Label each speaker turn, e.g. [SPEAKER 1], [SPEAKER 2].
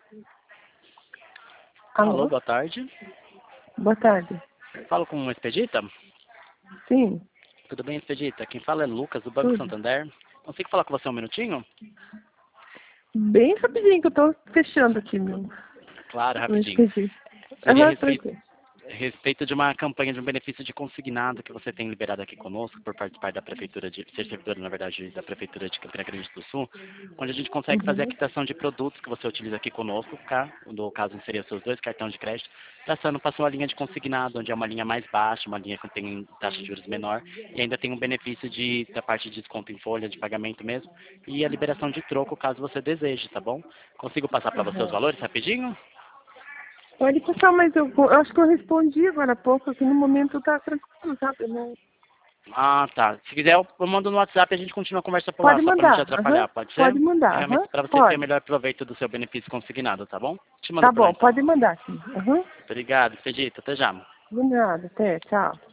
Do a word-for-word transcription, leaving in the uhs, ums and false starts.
[SPEAKER 1] Alô,
[SPEAKER 2] Alô, boa tarde.
[SPEAKER 1] boa tarde.
[SPEAKER 2] Falo com o Expedita?
[SPEAKER 1] Sim,
[SPEAKER 2] Tudo bem, Expedita? Quem fala é Lucas, do Banco
[SPEAKER 1] tudo.
[SPEAKER 2] Santander. Consigo falar com você um minutinho?
[SPEAKER 1] Bem rapidinho que eu tô fechando aqui, meu.
[SPEAKER 2] Claro,
[SPEAKER 1] Não
[SPEAKER 2] rapidinho.
[SPEAKER 1] esqueci.
[SPEAKER 2] Seria a
[SPEAKER 1] Aham,
[SPEAKER 2] respeito,
[SPEAKER 1] tranquilo.
[SPEAKER 2] a respeito de uma campanha de um benefício de consignado que você tem liberado aqui conosco por participar da Prefeitura de, ser servidora, na verdade, da Prefeitura de Campina Grande do Sul, onde a gente consegue fazer a
[SPEAKER 1] Uhum.
[SPEAKER 2] quitação de produtos que você utiliza aqui conosco, tá? No caso, seria seus dois cartões de crédito, passando para sua linha de consignado, onde é uma linha mais baixa, uma linha que tem taxa de juros menor, e ainda tem um benefício de, da parte de desconto em folha, de pagamento mesmo, e a liberação de troco, caso você deseje, tá bom? Consigo passar para você os
[SPEAKER 1] Uhum.
[SPEAKER 2] valores rapidinho?
[SPEAKER 1] Pode passar, mas eu, vou- eu acho que eu respondi agora há pouco, que no momento tá tranquilo, sabe? Eu não...
[SPEAKER 2] Ah, tá. Se quiser, eu eu mando no WhatsApp e a gente continua a conversa por lá,
[SPEAKER 1] Pode
[SPEAKER 2] só para não te
[SPEAKER 1] mandar, aham.
[SPEAKER 2] atrapalhar, pode ser?
[SPEAKER 1] Pode mandar,
[SPEAKER 2] Realmente
[SPEAKER 1] aham.
[SPEAKER 2] para você ter o
[SPEAKER 1] Pode.
[SPEAKER 2] melhor proveito do seu benefício consignado, tá bom? Te mando
[SPEAKER 1] Tá
[SPEAKER 2] por lá
[SPEAKER 1] bom,
[SPEAKER 2] então.
[SPEAKER 1] pode mandar, sim. Aham.
[SPEAKER 2] Obrigado, Expedito. Até já.
[SPEAKER 1] De nada, até, tchau.